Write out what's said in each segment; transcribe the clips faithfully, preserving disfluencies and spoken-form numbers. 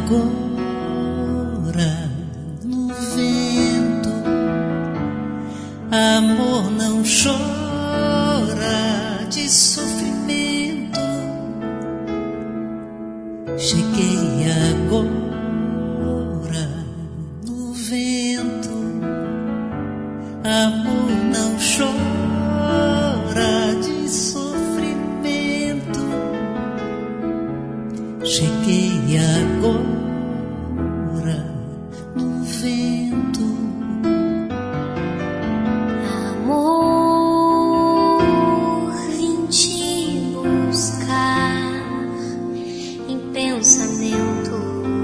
agora no vento. Amor não chora de sofrimento. Cheguei agora no vento. Amor não chora de sofrimento. Cheguei agora no vento. Amor, vim te buscar em pensamento.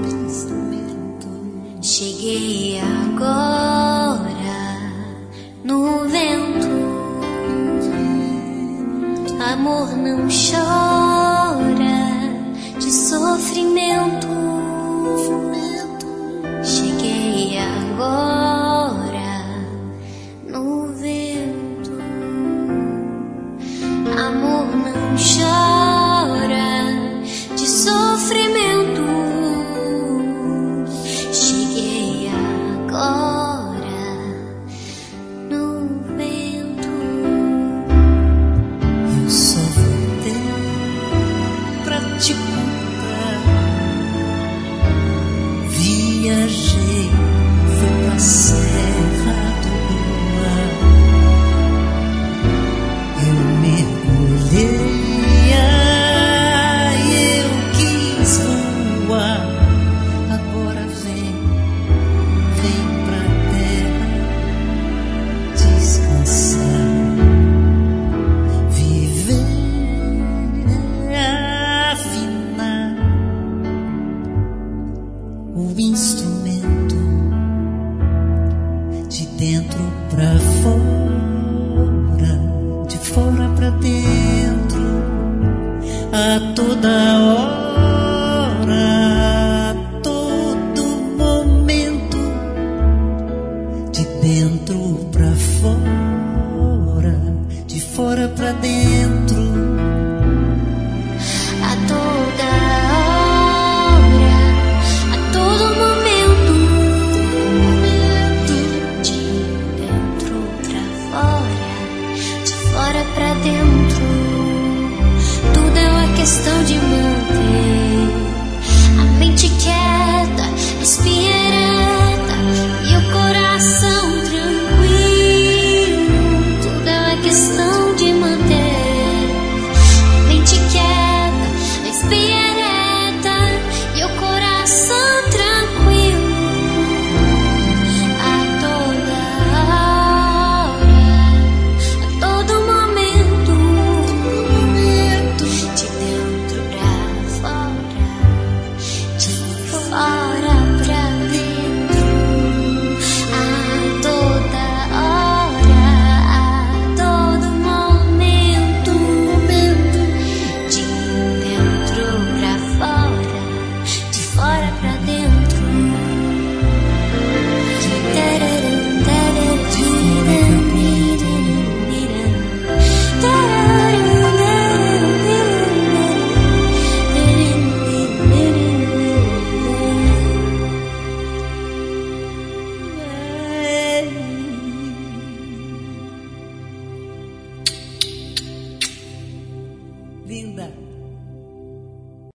Cheguei agora no vento. Amor não chora de sofrimento. Cheguei agora no vento. Amor não chora de sofrimento. Cheguei agora no vento. Eu só voltei pra te contar. Viajei, fui pra Serra do Luar. Eu mergulhei, ai, eu quis voar. Agora vem, vem pra terra descansar. Viver, afinar o instrumento de dentro pra fora, de fora pra dentro, a toda hora, a todo momento, de dentro pra fora, de fora pra dentro.